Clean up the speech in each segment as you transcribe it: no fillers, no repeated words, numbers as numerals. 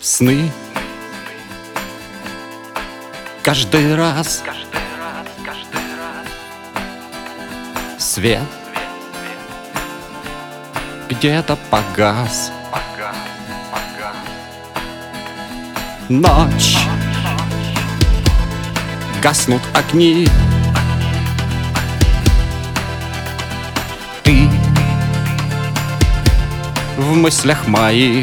сны. Каждый раз свет где-то погас. Ночь, гаснут огни. Ты в мыслях моих.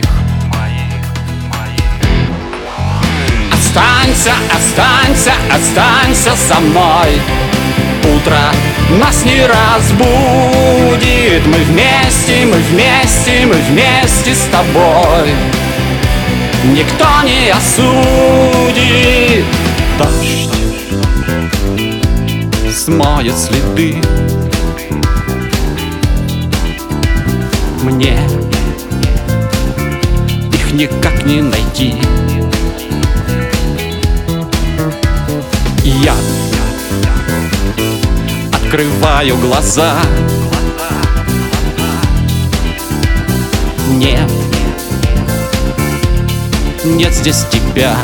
Останься, останься, останься со мной. Утро нас не разбудит. Мы вместе, мы вместе, мы вместе с тобой. Никто не осудит. Дождь смоет следы. Мне их никак не найти. Я открываю глаза. Нет, нет здесь тебя.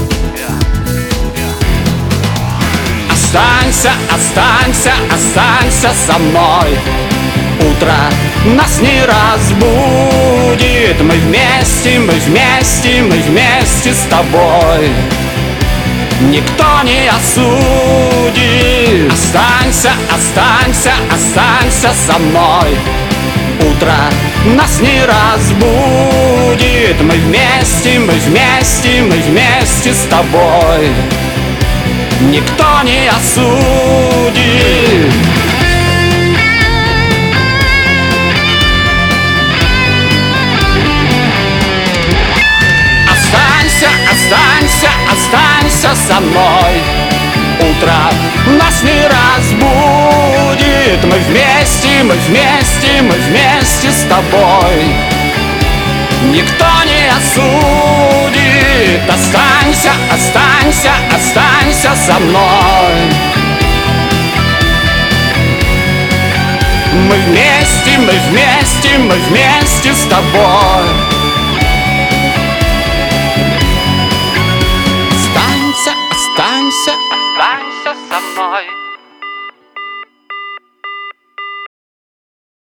Останься, останься, останься со мной. Утро нас не разбудит. Мы вместе, мы вместе, мы вместе с тобой. Никто не осудит. Останься, останься, останься со мной. Утро нас не разбудит. Мы вместе, мы вместе, мы вместе с тобой. Никто не осудит. Останься, останься, останься со мной. Утро нас не разбудит. Мы вместе, мы вместе, мы вместе с тобой. Никто не осудит. Останься, останься, останься со мной. Мы вместе, мы вместе, мы вместе с тобой.